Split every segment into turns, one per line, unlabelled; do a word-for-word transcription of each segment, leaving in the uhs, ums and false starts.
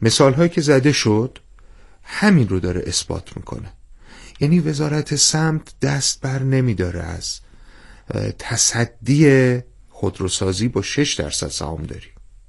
مثال هایی که زده شد همین رو داره اثبات میکنه. یعنی وزارت سمت دست بر نمیداره از تصدی خودروسازی با شش درصد سهامداری.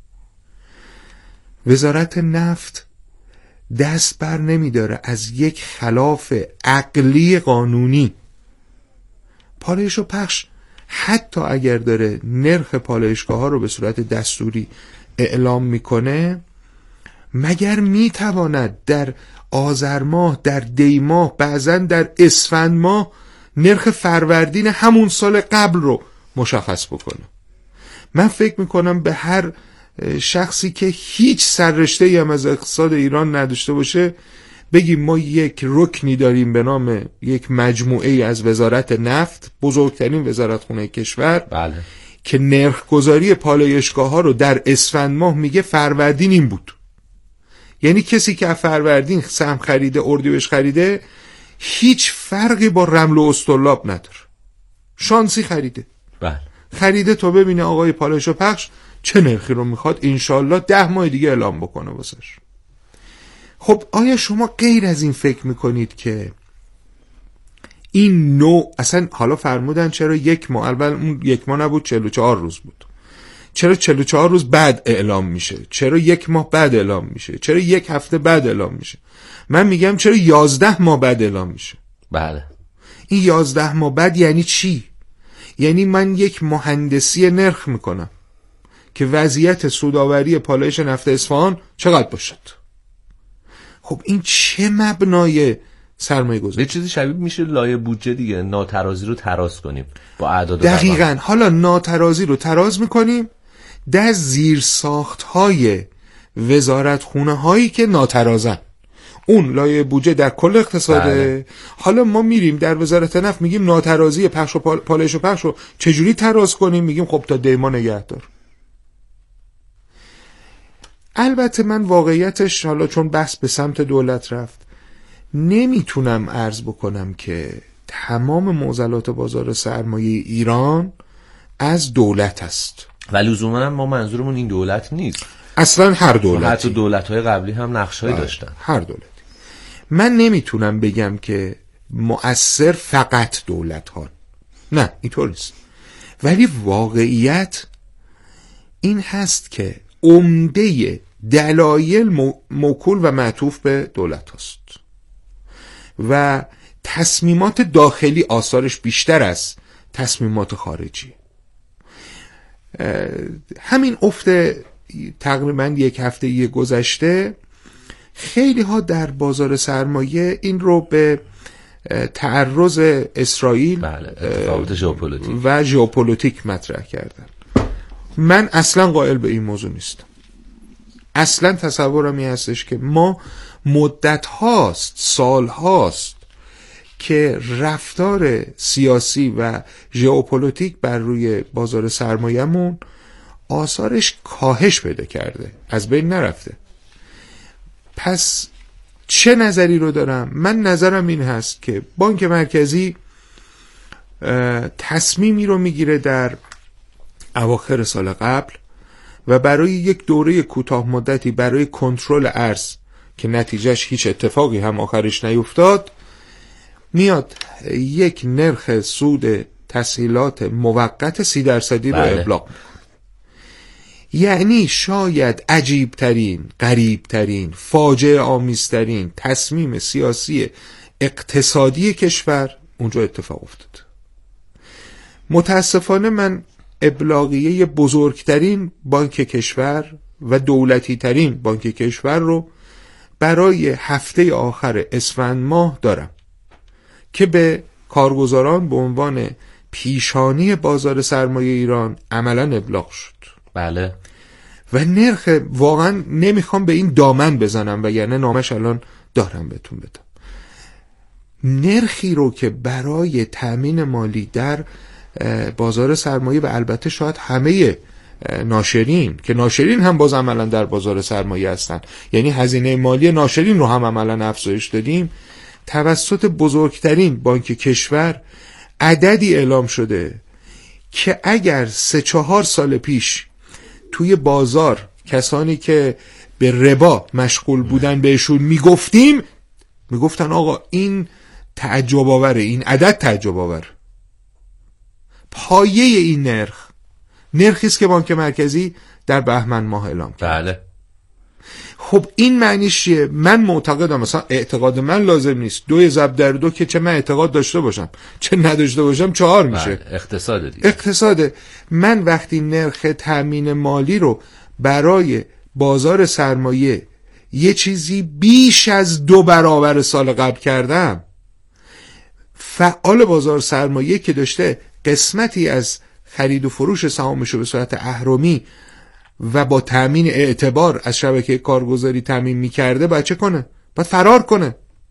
وزارت نفت دست بر نمیداره از یک خلاف عقلی قانونی. پالایش و پخش حتی اگر داره نرخ پالایشگاه ها رو به صورت دستوری اعلام میکنه، مگر میتواند در آذر ماه، در دی ماه، بعضا در اسفند ماه نرخ فروردین همون سال قبل رو مشخص بکنه؟ من فکر میکنم به هر شخصی که هیچ سررشته‌ای هم از اقتصاد ایران نداشته باشه بگیم ما یک رکنی داریم به نام یک مجموعه از وزارت نفت، بزرگترین وزارتخونه کشور،
بله،
که نرخ گذاری پالایشگاه ها رو در اسفند ماه میگه فروردین این بود. یعنی کسی که فروردین سهم خریده، اردیبهشت خریده، هیچ فرقی با رمل و اسطرلاب نداره، شانسی خریده.
بله،
خریده تو ببینه آقای پالایش و پخش چه نرخی رو میخواد، انشالله ده ماه دیگه اعلام بکنه واسش. خب آیا شما غیر از این فکر میکنید که این نوع اصلا، حالا فرمودن چرا یک ماه، اول اون یک ماه نبود، چهل و چهار روز بود، چرا چهل و چهار روز بعد اعلام میشه، چرا یک ماه بعد اعلام میشه، چرا یک هفته بعد اعلام میشه؟ من میگم چرا یازده ماه بعد اعلام میشه؟
بله،
این یازده ماه بعد یعنی چی؟ یعنی من یک مهندسی نرخ میکنم که وضعیت سودآوری پالایش نفت اصفهان چقدر باشد. خب این چه مبنای سرمایه گذاری؟
یه چیزی شبیه میشه لایه بودجه دیگه، ناترازی رو تراز کنیم با اعداد.
دقیقاً. حالا ناترازی رو تراز میکنیم در زیر ساخت های وزارت خونه هایی که ناترازن. اون لایه بودجه در کل اقتصاده.
بله.
حالا ما میریم در وزارت نفت میگیم ناترازی پخش و پال... پالایش و پخش رو چجوری تراز کنیم؟ میگیم خب تا دیما نگه دار. البته من واقعیتش، حالا چون بحث به سمت دولت رفت، نمیتونم عرض بکنم که تمام معضلات بازار سرمایه ایران از دولت است.
و لزوما ما منظورمون این دولت نیست،
اصلا هر دولتی،
حتی دولت‌های قبلی هم نقش‌هایی داشتن.
هر دولتی. من نمیتونم بگم که مؤثر فقط دولت ها، نه اینطور نیست، ولی واقعیت این هست که عمده دلایل موکول و معطوف به دولت هست و تصمیمات داخلی آثارش بیشتر از تصمیمات خارجی. همین افت تقریبا یک هفته یه گذشته، خیلی ها در بازار سرمایه این رو به تعرض اسرائیل
بله، اتفاقات ژئوپلیتیک
و ژئوپلیتیک مطرح کردن. من اصلا قائل به این موضوع نیستم. اصلا تصورم این هستش که ما مدت هاست، سال هاست که رفتار سیاسی و ژئوپلیتیک بر روی بازار سرمایه‌مون آثارش کاهش پیدا کرده، از بین نرفته. پس چه نظری رو دارم؟ من نظرم این هست که بانک مرکزی تصمیمی رو میگیره در اواخر سال قبل و برای یک دوره کوتاه مدتی برای کنترل ارز که نتیجهش هیچ اتفاقی هم آخرش نیفتاد، میاد یک نرخ سود تسهیلات موقت سی درصدی رو
بله.
ابلاغ. یعنی شاید عجیب ترین، غریب ترین، فاجعه آمیزترین تصمیم سیاسی اقتصادی کشور اونجا اتفاق افتاد. متاسفانه من ابلاغیه بزرگترین بانک کشور و دولتی ترین بانک کشور رو برای هفته آخر اسفند ماه دارم که به کارگزاران به عنوان پیشانی بازار سرمایه ایران عملاً ابلاغ شد.
بله.
و نرخ، واقعا نمیخوام به این دامن بزنم و یعنی نامش الان دارم بهتون بدم، نرخی رو که برای تأمین مالی در بازار سرمایه و البته شاید همه ناشرین که ناشرین هم باز عملا در بازار سرمایه هستن، یعنی هزینه مالی ناشرین رو هم عملا افزایش دادیم، توسط بزرگترین بانک کشور عددی اعلام شده که اگر سه چهار سال پیش توی بازار کسانی که به ربا مشغول بودن بهشون میگفتیم، میگفتن آقا این تعجب آوره، این عدد تعجب آور. پایه این نرخ نرخی است که بانک مرکزی در بهمن ماه اعلام کرد.
بله.
خب این معنیش چیه؟ من معتقدم، مثلا اعتقاد من لازم نیست دوی ضرب در دو که چه من اعتقاد داشته باشم چه نداشته باشم چهار میشه.
اقتصاد دیگه.
اقتصاده. من وقتی نرخ تامین مالی رو برای بازار سرمایه یه چیزی بیش از دو برابر سال قبل کردم، فعال بازار سرمایه که داشته قسمتی از خرید و فروش سهامش رو به صورت اهرمی و با تامین اعتبار از شبکه کارگزاری تامین میکرده، باید چه کنه؟ باید فرار کنه.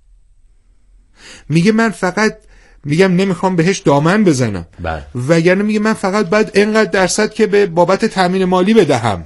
میگه من فقط میگم نمیخوام بهش دامن بزنم، وگرنه میگه من فقط باید اینقدر درصد که به بابت تامین مالی بدهم،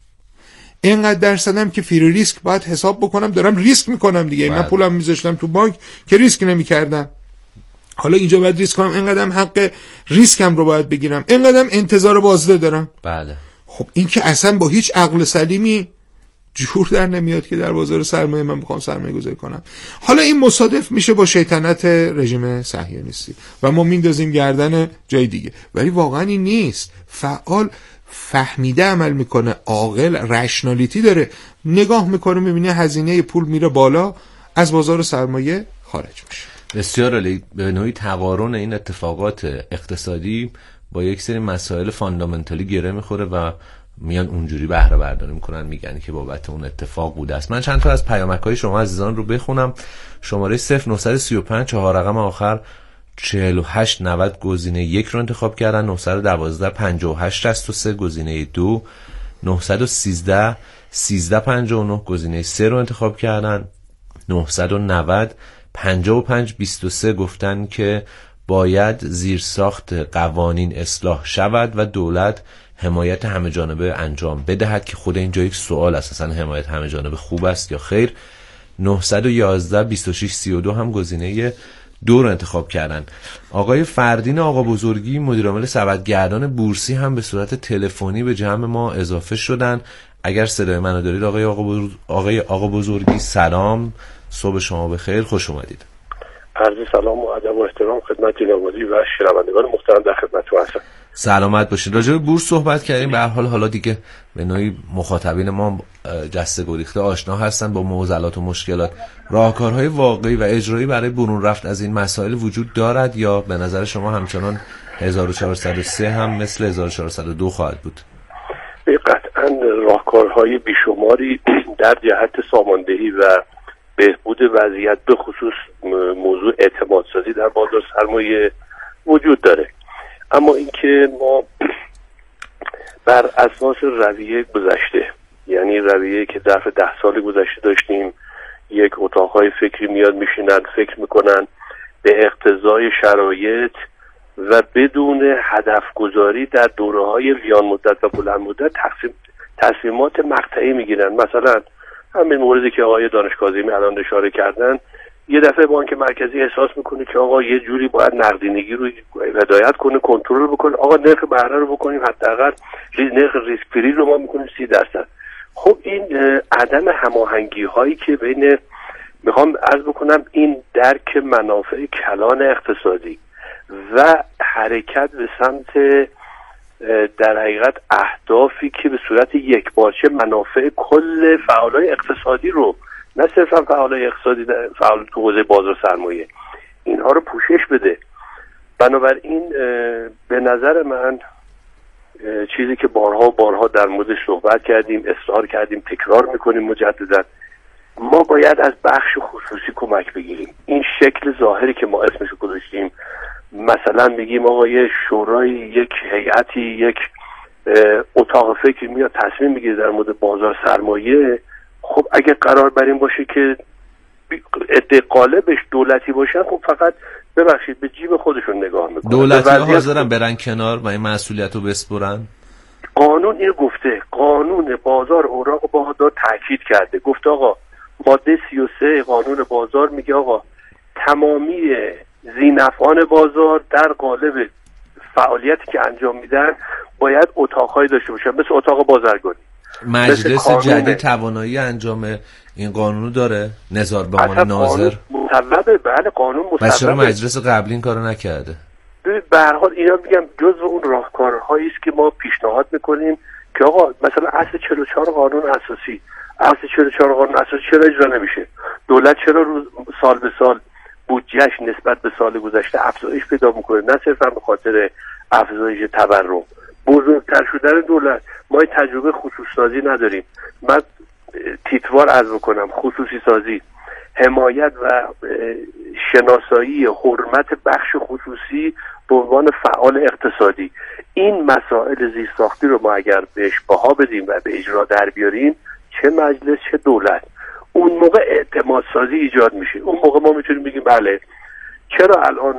اینقدر درصدم که فری ریسک باید حساب بکنم، دارم ریسک میکنم دیگه. من پولم میذاشتم تو بانک که ریسک نمیکردم، حالا اینجا باید ریسک کنم، اینقدرم حق ریسکم رو باید بگیرم، اینقدرم انتظار بازده دارم.
بله.
خب این که اصلا با هیچ عقل سلیمی جور در نمیاد که در بازار سرمایه من بخوام سرمایه گذاری کنم. حالا این مصادف میشه با شیطنت رژیم صهیونیستی و ما میندازیم گردن جای دیگه، ولی واقعا این نیست. فعال فهمیده عمل میکنه، عاقل، رشنالیتی داره، نگاه میکنه میبینه هزینه پول میره بالا، از بازار سرمایه خارج میشه.
بسیار عالی. به نوعی تقارن این اتفاقات اقتصادی با یک سری مسائل فاندامنتالی گره میخوره و میان اونجوری بهره برداری میکنن، میگن که بابت اون اتفاق بوده است. من چند تا از پیامک‌های شما عزیزان رو بخونم. شماره صفر نه سه پنج چهار رقم آخر چهل و هشت نود گزینه یک رو انتخاب کردن، نه یک دو پنجاه و هشت شصت و سه گزینه دو، نه یک سه سیزده پنجاه و نه گزینه سه رو انتخاب کردن، نه نه صفر پنجاه و پنج بیست و سه گفتن که باید زیرساخت قوانین اصلاح شود و دولت حمایت همه جانبه انجام بدهد، که خود اینجا یک سوال اساسا حمایت همه جانبه خوب است یا خیر. نه یک یک بیست و شش سی و دو هم گزینه دو رو انتخاب کردن. آقای فردین آقا بزرگی مدیرعامل سبدگردان بورسی هم به صورت تلفنی به جمع ما اضافه شدن. اگر صدای منو دارید آقای آقا بزرگ... آقای آقا بزرگی سلام، صبح شما بخیر، خوش اومدید.
عرض سلام و ادب و احترام خدمت جناب عالی و شنوندگان محترم در خدمتتون هستم.
سلامت باشید. راجع به بورس صحبت کردیم. به هر حال حالا دیگه به نوعی مخاطبین ما جسته گریخته آشنا هستن با معضلات و مشکلات. راهکارهای واقعی و اجرایی برای برون رفت از این مسائل وجود دارد یا به نظر شما همچنان هزار و چهارصد و سه هم مثل هزار و چهارصد و دو خواهد بود؟
قطعا راهکارهای بیشماری در جهت ساماندهی و بهبود وضعیت به خصوص موضوع اعتماد سازی در بازار سرمایه وجود داره، اما اینکه ما بر اساس رویه گذشته، یعنی رویه که ظرف ده سال گذشته داشتیم، یک اتاقهای فکری میاد میشینن فکر میکنن به اقتضای شرایط و بدون هدف گذاری در دوره‌های میان مدت و بلند مدت تصمیمات مقطعی میگیرن. مثلا همین موردی که آقای دانش کاظمی الان اشاره کردن، یه دفعه بانک مرکزی احساس میکنه که آقا یه جوری باید نقدینگی رو هدایت کنه، کنترل بکنه، آقا نرخ بهره رو بکنیم حداقل نرخ ریسک فری رو ما میکنیم سی درصد. خب این عدم هماهنگی هایی که بین، میخوام عرض بکنم، این درک منافع کلان اقتصادی و حرکت به سمت در حقیقت اهدافی که به صورت یکپارچه منافع کل فعالای اقتصادی رو، نه صرفا فعالای اقتصادی، فعال تو حوزه بازار سرمایه، اینها رو پوشش بده. بنابراین به نظر من چیزی که بارها بارها در موردش صحبت کردیم، اصرار کردیم، تکرار میکنیم مجددا، ما باید از بخش خصوصی کمک بگیریم. این شکل ظاهری که ما اسمش رو گذاشتیم، مثلا بگیم آقا یه شورای، یک هیئتی، یک اتاق فکری میاد تصمیم میگیره در مورد بازار سرمایه، خب اگه قرار بر این باشه که عده قالبش دولتی باشن، خب فقط ببخشید به جیب خودشون نگاه میکنن.
دولتی ها حاضرن برن کنار و این مسئولیت رو بسپرن؟
قانون اینو گفته، قانون بازار اوراق بهادار تاکید کرده، گفته آقا ماده سی و سه قانون بازار میگه آقا تمامی ذینفعان بازار در قالب فعالیتی که انجام میدن باید اتاق‌هایی داشته باشن، مثل اتاق بازرگانی.
مجلس جدید توانایی انجام این قانونو داره؟ نظار به عنوان ناظر
مطلبه. بله قانون مطلبه.
بس چرا مجلس قبلی این کارو نکرده؟
به هر حال اینا میگم جزو اون راهکارهایی است که ما پیشنهاد میکنیم که آقا مثلا اصل چهل و چهار قانون اساسی، اصل چهل و چهار قانون اساسی چرا اجرا نمیشه؟ دولت چرا روز سال به سال بودجهش نسبت به سال گذشته افزایش پیدا میکنه؟ نه صرفا به خاطر افزایش تورم، بزرگتر شدن دولت. ما تجربه خصوصی سازی نداریم. من تیتوار عرض بکنم، خصوصی سازی، حمایت و شناسایی حرمت بخش خصوصی به عنوان فعال اقتصادی. این مسائل زیرساختی رو ما اگر بهش بها بدیم و به اجرا در بیاریم، چه مجلس چه دولت، اون موقع اعتماد سازی ایجاد میشه. اون موقع ما میتونیم بگیم بله چرا الان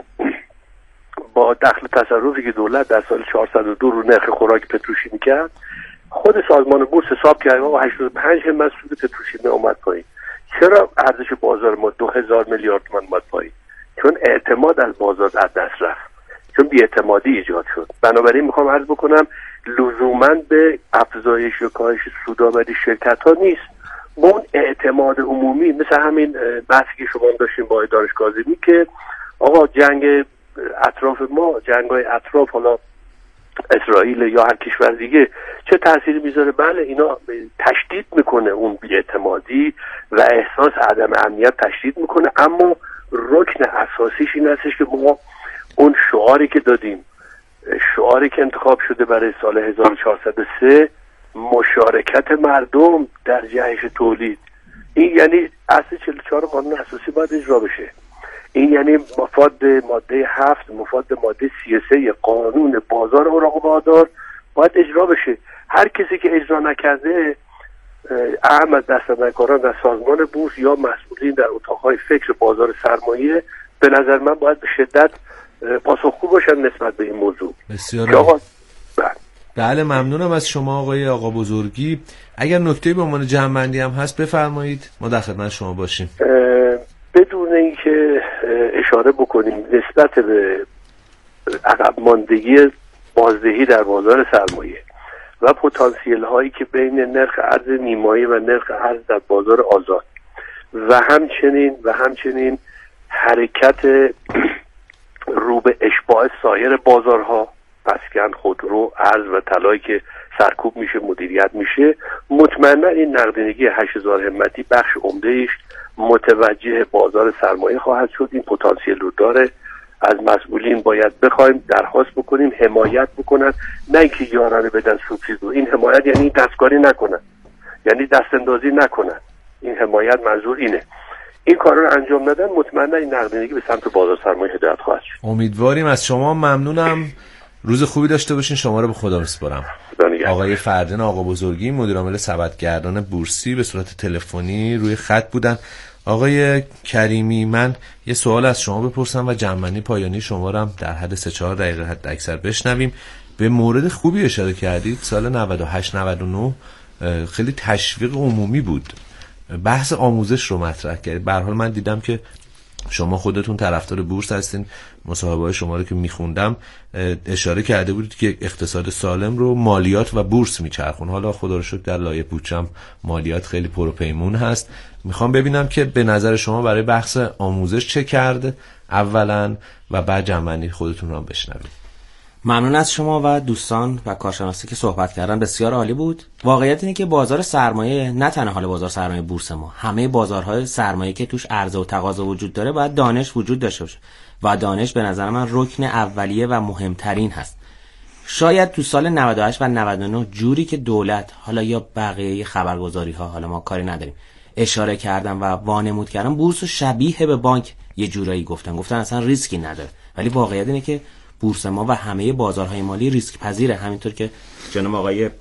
با دخل تصرفی که دولت در سال چهارصد و دو رو نرخ خوراک پتروشیمی کرد، خود سازمان بورس حساب کرد و هشتاد و پنج همت سود پتروشیمی اومد پایین. چرا ارزش بازار ما دو هزار میلیارد تومان اومد پایین؟ چون اعتماد از بازار از دست رفت، چون بی‌اعتمادی ایجاد شد. بنابراین میخوام عرض بکنم لزوما به افزایش و کاهش سودآوری شرکت ها نیست، با اون اعتماد عمومی، مثل همین بحثی که شما داشتیم با دانش کاظمی که آقا جنگ اطراف ما، جنگ‌های اطراف، حالا اسرائیل یا هر کشور دیگه، چه تأثیری میذاره؟ بله اینا تشدید میکنه اون بی‌اعتمادی و احساس عدم امنیت تشدید میکنه، اما رکن اساسیش این هستش که ما اون شعاری که دادیم، شعاری که انتخاب شده برای سال هزار و چهارصد و سه، مشارکت مردم در جهش تولید، این یعنی اصل چهل و چهار قانون اساسی باید اجرا بشه. این یعنی مفاد ماده هفت، مفاد ماده سی و سه قانون بازار اوراق و بهادار باید اجرا بشه. هر کسی که اجرا نکرده، اهم از دستندرکاران در سازمان بورس یا مسئولین در اتاقهای فکر بازار سرمایه، به نظر من باید به شدت پاسخگو باشن نسبت به این موضوع.
بسیار آقا بله ممنونم از شما آقای آقا بزرگی. اگر نکته‌ای به عنوان جمع‌بندی هم هست بفرمایید، ما در خدمت شما باشیم.
بدون اینکه اشاره بکنیم نسبت به عقب ماندگی بازدهی در بازار سرمایه و پتانسیل هایی که بین نرخ ارز نیمایی و نرخ ارز در بازار آزاد و همچنین و همچنین حرکت رو به اشباع سایر بازارها، مسکن، خودرو، ارز و طلایی که سرکوب میشه، مدیریت میشه، مطمئنا این نقدینگی هشت هزار همتی بخش عمده‌ایش متوجه بازار سرمایه خواهد شد. این پتانسیل رو داره. از مسئولین باید بخوایم درخواست بکنیم حمایت بکنن، نه اینکه یارانه بدن سوبسید. این حمایت یعنی دستکاری نکنن، یعنی دست اندازی نکنن. این حمایت منظور اینه. این کارا رو انجام ندن، مطمئنا این نقدینگی به سمت بازار سرمایه هدایت خواهد شد.
امیدواریم. از شما ممنونم. روز خوبی داشته باشین. شما رو به خدا میسپارم. آقای فردین آقا بزرگی، مدیر عامل سبدگردان بورسی، به صورت تلفنی روی خط بودن. آقای کریمی، من یه سوال از شما بپرسم و جمعنی پایانی شما رو هم در حد سه چهار دقیقه حد اکثر بشنویم. به مورد خوبی اشاره کردید. سال نود و هشت نود و نه خیلی تشویق عمومی بود، بحث آموزش رو مطرح کردید. به هر حال من دیدم که شما خودتون طرفدار بورس هستین. مصاحبه‌های شما رو که میخوندم اشاره کرده بودید که اقتصاد سالم رو مالیات و بورس میچرخون. حالا خدا رو شکر در لایه بودجه مالیات خیلی پروپیمون هست. میخوام ببینم که به نظر شما برای بحث آموزش چه کرد اولا و بعد جمعنی خودتون رو هم بشنوید.
ممنون از شما و دوستان و کارشناسی که صحبت کردن، بسیار عالی بود. واقعیت اینه که بازار سرمایه، نه تنها حال بازار سرمایه بورس ما، همه بازارهای سرمایه که توش عرضه و تقاضا وجود داره باید دانش وجود داشته باشه و دانش به نظر من رکن اولیه و مهمترین هست. شاید تو سال نود و هشت و نود و نه جوری که دولت، حالا یا بقیه خبرگزاری ها، حالا ما کاری نداریم، اشاره کردن و وانمود کردن بورس شبیه به بانک یه جورایی گفتن گفتن اصلا ریسکی نداره، ولی واقعیت اینه که بورس ما و همه بازارهای مالی ریسک پذیره. همینطور که جناب آقای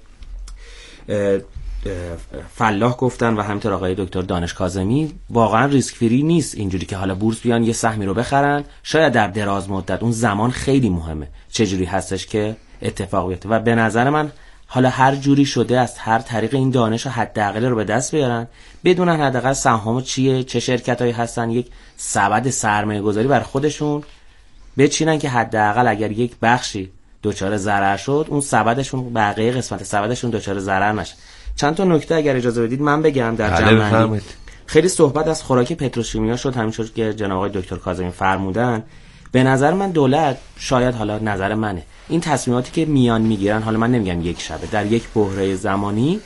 فلاح گفتن و همینطور آقای دکتر دانش کاظمی، واقعا ریسک فری نیست اینجوری که حالا بورس بیان یه سهمی رو بخرن. شاید در دراز مدت اون زمان خیلی مهمه چجوری هستش که اتفاق بیفته و به نظر من حالا هر جوری شده از هر طریق این دانش و حداقل رو به دست بیارن، بدونن حداقل سهام چیه، چه شرکتایی هستن، یک سبد سرمایه گذاری بر خودشون بچینن که حداقل اگر یک بخشی دچار ضرر شد اون سبدشون، بقیه قسمت سبدشون دچار ضرر نشه. چند تا نکته اگر اجازه بدید من بگم در جمع. خیلی صحبت از خوراک پتروشیمیا شد، همینطور که جناب آقای دکتر کاظمی فرمودن. به نظر من دولت، شاید حالا نظر منه، این تصمیماتی که میان میگیرن، حالا من نمیگم یک شبه، در یک بحران زمانی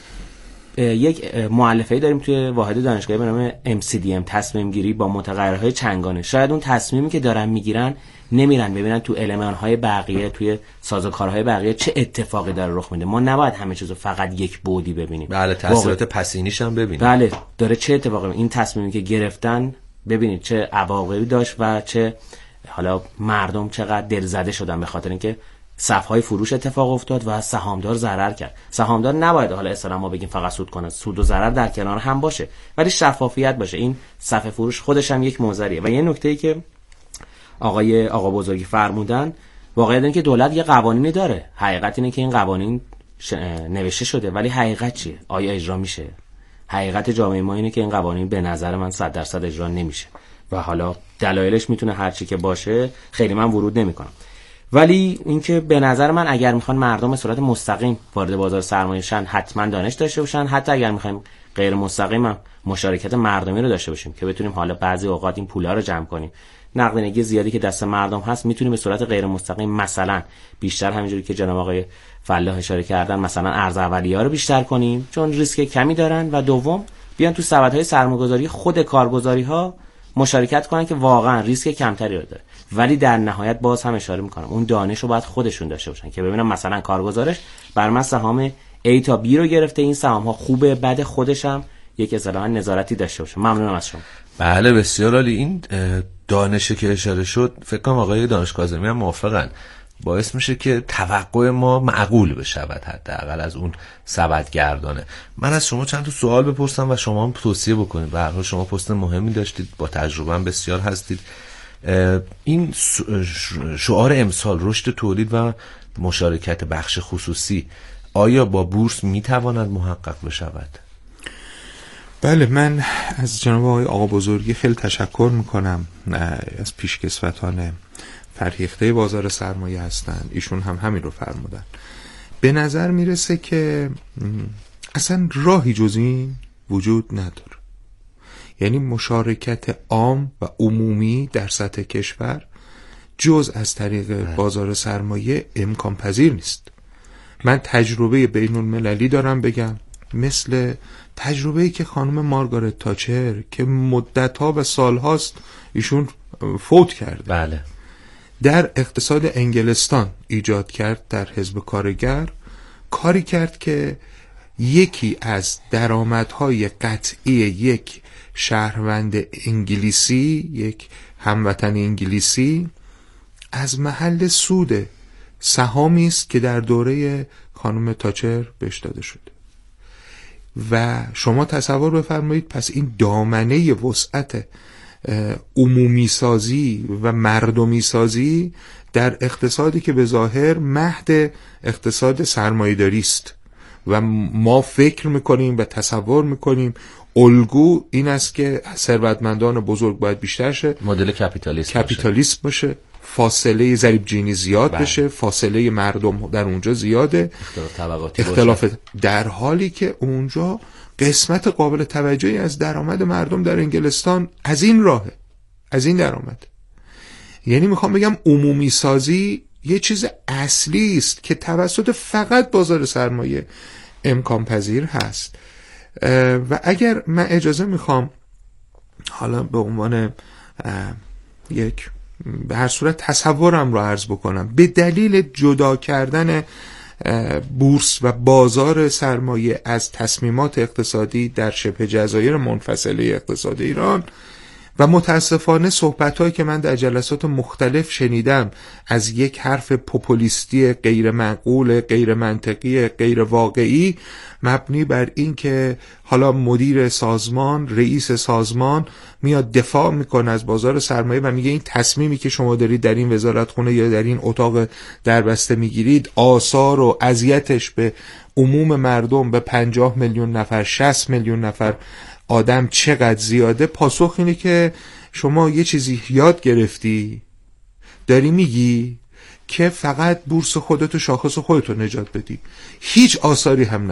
یک مؤلفه‌ای داریم توی واحد دانشگاهی به نام ام سی دی ام، تصمیم گیری با متغیرهای چنگانه. شاید اون تصمیمی که دارن میگیرن نمیرن ببینن تو المان‌های بقیه، توی سازوکارهای بقیه چه اتفاقی داره رخ میده. ما نباید همه چیزو فقط یک بعدی ببینیم.
بله، تاثیرات پسینیش هم ببینیم.
بله، داره چه اتفاقی، این تصمیمی که گرفتن ببینید چه عواقبی داشت و چه حالا مردم چقدر دلزده شدن به خاطر اینکه صف‌های فروش اتفاق افتاد و سهامدار ضرر کرد. سهامدار نباید حالا اصلا ما بگیم فقط سود کنه، سود و ضرر در کنار هم باشه، ولی شفافیت باشه. این صف فروش خودش هم یک موزریه. و یه نکته‌ای که آقای آقا بزرگی فرمودن، واقعیت اینه که دولت یه قوانینی داره. حقیقت اینه که این قوانین ش... نوشته شده، ولی حقیقت چیه؟ آیا اجرا میشه؟ حقیقت جامعه ما اینه که این قوانین به نظر من صد درصد اجرا نمیشه و حالا دلایلش میتونه هر چی که باشه، خیلی من ورود نمیکنم. ولی اینکه به نظر من اگر میخوان مردم به صورت مستقیم وارد بازار سرمایه شن، حتما دانش داشته باشن. حتی اگر میخوایم غیر مستقیم هم مشارکت مردمی رو داشته باشیم که بتونیم حالا بعضی اوقات این پولا رو جمع کنیم. نقدینگی زیادی که دست مردم هست میتونیم به صورت غیر مستقیم، مثلا بیشتر همینجوری که جناب آقای فلاح اشاره کردن، مثلا ارز اولیه‌ها رو بیشتر کنیم چون ریسک کمی دارن، و دوم بیان تو سبدهای سرمایه‌گذاری خود کارگزاری‌ها مشارکت کنن که واقعا ریسک کمتری رو داره. ولی در نهایت باز هم اشاره میکنم اون دانش رو باید خودشون داشته باشن که ببینم مثلا کارگزارش بر من سهام A تا B رو گرفته، این سهام ها خوبه بده، خودش هم یک اصطلاحاً نظارتی داشته باشه. ممنونم از شما.
بله بسیار عالی. این دانشی که اشاره شد فکر کنم آقای دانش کاظمی هم موافقن، باعث میشه که توقع ما معقول بشود، حداقل از اون سبدگردانه. من از شما چند تا سوال بپرسم و شما هم توصیه بکنید. به هر حال شما پست مهمی داشتید، با تجربه هم بسیار هستید. این شعار امسال رشد تولید و مشارکت بخش خصوصی آیا با بورس میتواند محقق بشود؟
بله، من از جناب آقای آقا بزرگی خیلی تشکر میکنم، از پیشکسوتان فرهیخته بازار سرمایه هستن. ایشون هم همین رو فرمودن. به نظر میرسه که اصلا راهی جز این وجود نداره. یعنی مشارکت عام و عمومی در سطح کشور جز از طریق بازار سرمایه امکان پذیر نیست. من تجربه بین المللی دارم بگم، مثل تجربه‌ای که خانم مارگارت تاچر که مدت‌ها و سال‌هاست ایشون فوت کرده،
بله،
در اقتصاد انگلستان ایجاد کرد. در حزب کارگر کاری کرد که یکی از درآمدهای قطعی یک شهروند انگلیسی، یک هموطن انگلیسی، از محل سود سهامی است که در دوره خانم تاچر بهش داده شده. و شما تصور بفرمایید پس این دامنه وسعت عمومی سازی و مردمی سازی در اقتصادی که به ظاهر مهد اقتصاد سرمایه‌داری است و ما فکر میکنیم و تصور میکنیم الگو این است که ثروتمندان بزرگ باید بیشتر شه،
مدل کپیتالیسم
کپیتالیسم باشه. باشه، فاصله ضریب جینی زیاد بله. بشه، فاصله مردم در اونجا زیاده،
اختلاف طبقاتی
اختلاف باشه. در حالی که اونجا قسمت قابل توجهی از درآمد مردم در انگلستان از این راهه، از این درآمد. یعنی میخوام بگم عمومی سازی یه چیز اصلی است که توسط فقط بازار سرمایه امکان پذیر هست. و اگر من اجازه میخوام حالا به عنوان یک به هر صورت تصورم رو عرض بکنم، به دلیل جدا کردن بورس و بازار سرمایه از تصمیمات اقتصادی در شبه جزایر منفصله اقتصاد ایران و متاسفانه صحبت‌هایی که من در جلسات مختلف شنیدم از یک حرف پوپولیستی غیر معقول، غیر منطقی، غیر واقعی، مبنی بر این که حالا مدیر سازمان، رئیس سازمان میاد دفاع میکنه از بازار سرمایه و میگه این تصمیمی که شما دارید در این وزارتخونه یا در این اتاق دربسته میگیرید آثار و اذیتش به عموم مردم، به پنجاه میلیون نفر، شصت میلیون نفر آدم چقدر زیاده. پاسخ اینه که شما یه چیزی یاد گرفتی، داری میگی که فقط بورس خودتو، شاخص خودتو نجات بدی، هیچ آثاری هم نداره.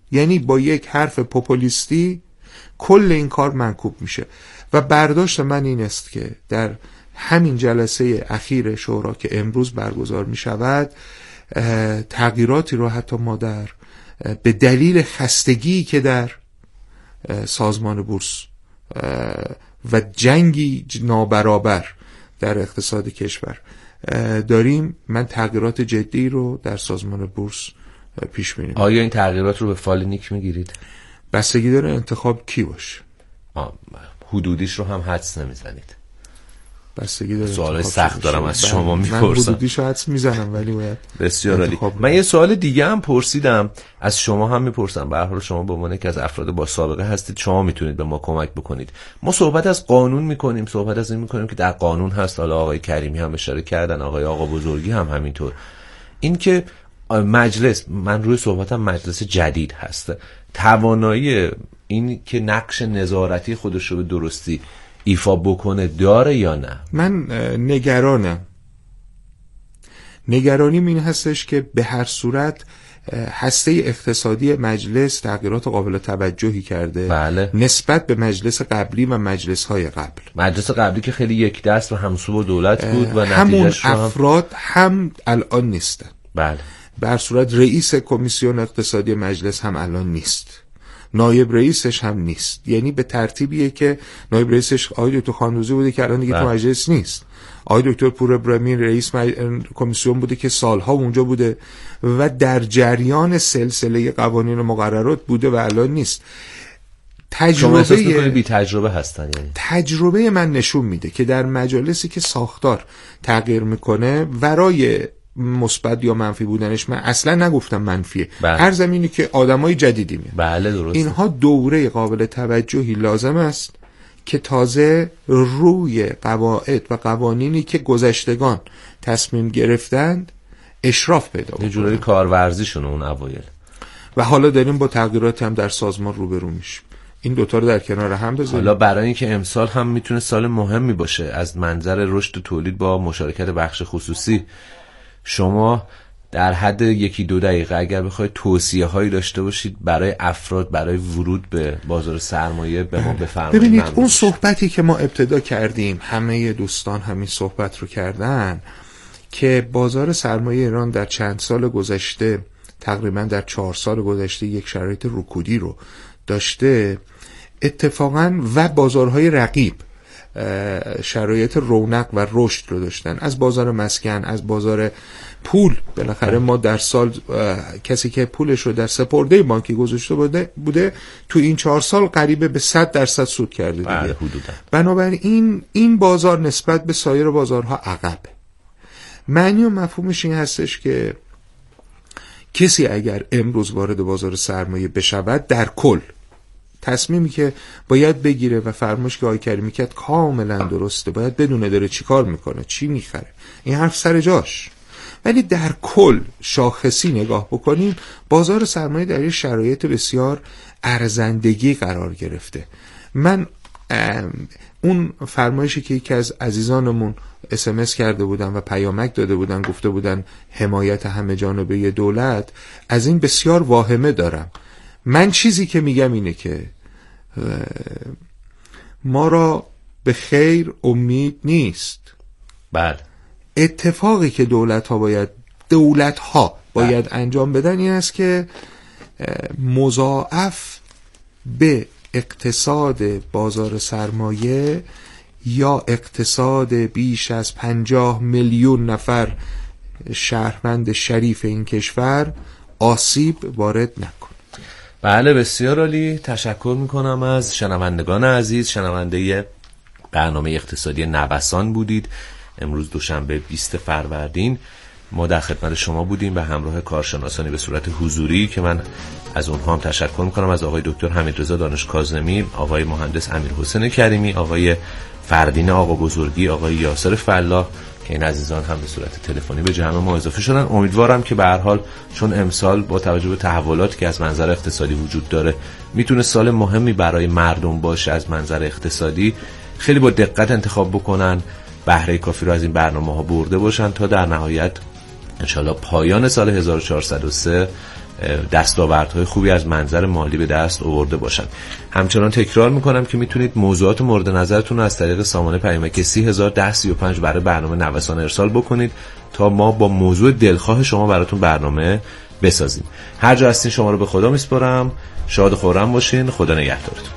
یعنی با یک حرف پوپولیستی کل این کار منکوب میشه. و برداشت من این است که در همین جلسه اخیر شورا که امروز برگزار میشود تغییراتی رو حتی ما در به دلیل خستگی که در سازمان بورس و جنگی نابرابر در اقتصاد کشور داریم، من تغییرات جدی رو در سازمان بورس پیش بینی.
آیا این تغییرات رو به فال نیک میگیرید؟
بستگی داره انتخاب کی باشه.
حدودیش رو هم حدس نمیزنید؟
بستگی داره.
سوال سخت دارم از شما میپرسم.
من حدودیش رو حدس میزنم ولی باید
بسیار عالی. من یه سوال دیگه هم پرسیدم، از شما هم میپرسم. به هر حال شما به عنوان یکی از افراد با سابقه هستید، شما میتونید به ما کمک بکنید. ما صحبت از قانون میکنیم، صحبت از این میکنیم که در قانون هست. حالا آقای کریمی هم اشاره کردن، آقای آقا بزرگی هم همینطور. این که مجلس، من روی صحبتم مجلس جدید هست، توانایی این که نقش نظارتی خودش رو به درستی ایفا بکنه داره یا نه؟
من نگرانم. نگرانیم این هستش که به هر صورت هسته اقتصادی مجلس تغییرات قابل توجهی کرده.
بله.
نسبت به مجلس قبلی و مجلس های قبل.
مجلس قبلی که خیلی یک دست و همسو با دولت بود و
همون
نتیجهش هم...
افراد هم الان نیستن.
بله.
به هر صورت رئیس کمیسیون اقتصادی مجلس هم الان نیست، نایب رئیسش هم نیست. یعنی به ترتیبیه که نایب رئیسش آقای دکتر خاندوزی بوده که الان دیگه تو مجلس نیست. آقای دکتر پور ابراهیمی رئیس مج... کمیسیون بوده که سالها اونجا بوده و در جریان سلسله قوانین و مقررات بوده و الان نیست.
تجربه بی تجربه هستن. یعنی
تجربه من نشون میده که در مجالسی که ساختار تغییر میکنه، ورای مثبت یا منفی بودنش، من اصلا نگفتم منفیه، هر زمینی که آدمای جدیدی میاد.
بله درسته.
اینها دوره قابل توجهی لازم است که تازه روی قواعد و قوانینی که گذشتگان تصمیم گرفتند اشراف پیدا کنه.
یه جوری کارورزیشون اون اوایل.
و حالا داریم با تغییراتی هم در سازمان روبرو میشیم. این دوتا رو در کنار هم بذاریم.
حالا برای اینکه امسال هم میتونه سال مهمی باشه از منظر رشد تولید با مشارکت بخش خصوصی، شما در حد یکی دو دقیقه اگر بخواید توصیه هایی داشته باشید برای افراد برای ورود به بازار سرمایه به ما بفرمایید.
ببینید اون صحبتی که ما ابتدا کردیم، همه دوستان همین صحبت رو کردن که بازار سرمایه ایران در چند سال گذشته، تقریبا در چهار سال گذشته، یک شرایط رکودی رو داشته اتفاقا و بازارهای رقیب شرایط رونق و رشد رو داشتن. از بازار مسکن، از بازار پول، بالاخره ما در سال کسی که پولش رو در سپرده بانکی گذاشته بوده بوده تو این چهار سال قریب به صد درصد سود کرده دیگه. بنابراین این بازار نسبت به سایر بازارها عقب. معنی و مفهومش این هستش که کسی اگر امروز وارد بازار سرمایه بشود، در کل تصمیمی که باید بگیره و فرمایش که آقای کریمی کرد کاملا درسته، باید بدونه داره چی کار میکنه، چی میخره، این حرف سر جاش. ولی در کل شاخصی نگاه بکنیم، بازار سرمایه در یه شرایط بسیار ارزندگی قرار گرفته. من اون فرمایشی که یکی از عزیزانمون اس ام اس کرده بودن و پیامک داده بودن، گفته بودن حمایت همه جانبه دولت، از این بسیار واهمه دارم. من چیزی که میگم اینه که ما را به خیر امید نیست.
بله.
اتفاقی که دولت ها باید دولت ها باید بله. انجام بدن این است که مضاعف به اقتصاد بازار سرمایه یا اقتصاد بیش از پنجاه میلیون نفر شهروند شریف این کشور آسیب وارد نکن.
بله بسیار عالی. تشکر میکنم از شنوندگان عزیز. شنونده برنامه اقتصادی نوسان بودید. امروز دوشنبه بیست فروردین ما در خدمت شما بودیم به همراه کارشناسانی به صورت حضوری که من از اونها هم تشکر میکنم، از آقای دکتر حمیدرضا دانش کاظمی، آقای مهندس امیرحسین کریمی، آقای فردین آقا بزرگی، آقای یاسر فلاح که این عزیزان هم به صورت تلفنی به جمع ما اضافه شدن. امیدوارم که به هر حال چون امسال با توجه به تحولاتی که از منظر اقتصادی وجود داره میتونه سال مهمی برای مردم باشه، از منظر اقتصادی خیلی با دقت انتخاب بکنن، بهره کافی رو از این برنامه ها برده باشن تا در نهایت انشالله پایان سال هزار و چهارصد و سه دستاوردهای خوبی از منظر مالی به دست آورده باشن. همچنان تکرار میکنم که میتونید موضوعات مورد نظرتون رو از طریق سامانه پیامک سی هزار ده سی و پنج برای برنامه نوسان ارسال بکنید تا ما با موضوع دلخواه شما براتون برنامه بسازیم. هر جا هستین شما رو به خدا میسپارم. شاد و خرم باشین. خدا نگهدارتون.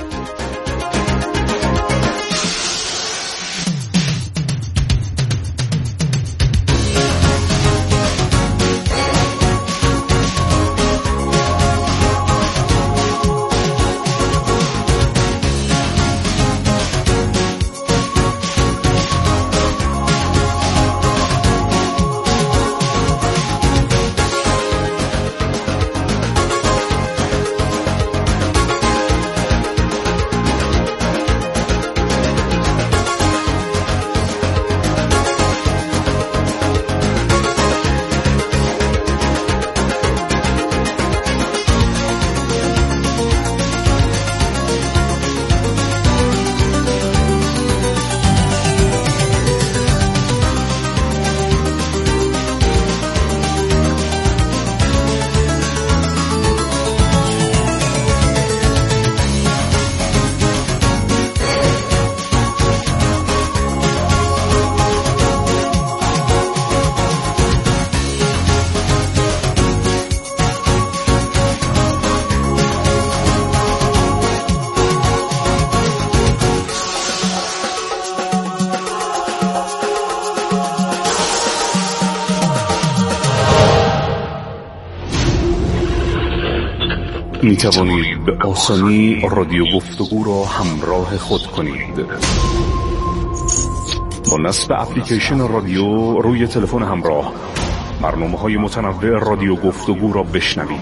می توانید به آسانی رادیو گفتگو را همراه خود کنید. با نصب اپلیکیشن رادیو روی تلفن همراه برنامه‌های متنوع رادیو گفتگو را بشنوید.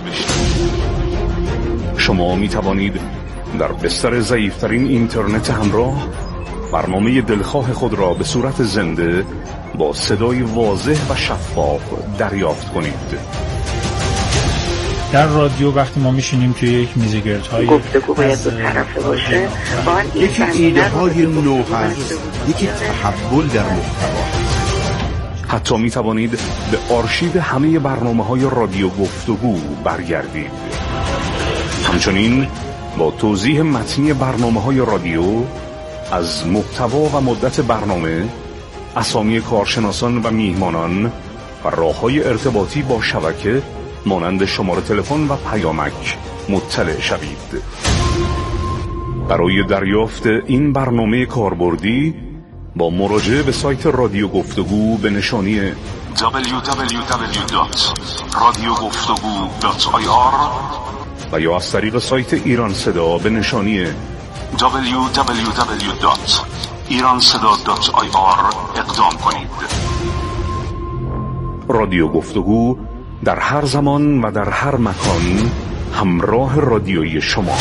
شما می توانید در بستر ضعیف‌ترین اینترنت همراه برنامه دلخواه خود را به صورت زنده با صدای واضح و شفاف دریافت کنید.
در رادیو وقتی ما میشینیم توی یک میزگردهای
گفتگو باید دو طرفه باشه،
یکی ایده های نو هست، یکی تحول در محتوا.
حتی می توانید به آرشیو همه برنامه های رادیو گفتگو برگردید. همچنین با توضیح متنی برنامه های رادیو از محتوا و مدت برنامه، اسامی کارشناسان و میهمانان و راه‌های ارتباطی با شبکه مانند شماره تلفن و پیامک مطلع شوید. برای دریافت این برنامه کاربردی با مراجعه به سایت رادیو گفتگو به نشانی دبلیو دبلیو دبلیو دات رادیو گفتگو دات آی آر و یا از طریق سایت ایران صدا به نشانی دبلیو دبلیو دبلیو دات ایران صدا دات آی آر اقدام کنید. رادیو گفتگو در هر زمان و در هر مکان همراه رادیویی شما.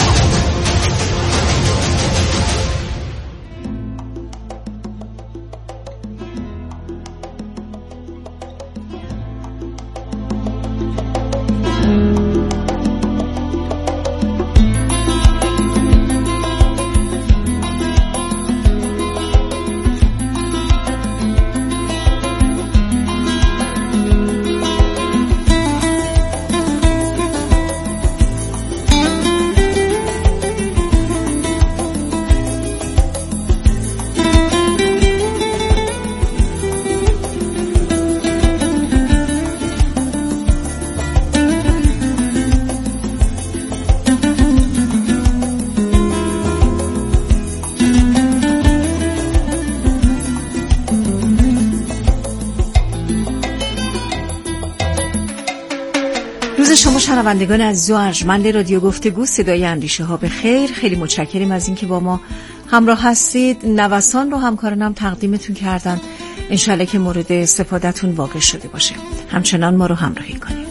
شنوندگان عزیز و ارجمند رادیو گفتگو صدای اندیشه ها به خیر، خیلی متشکریم از اینکه با ما همراه هستید. نوسان رو همکارانم تقدیمتون کردن، انشالله که مورد استفادهتون واقع شده باشه. همچنان ما رو همراهی کنید.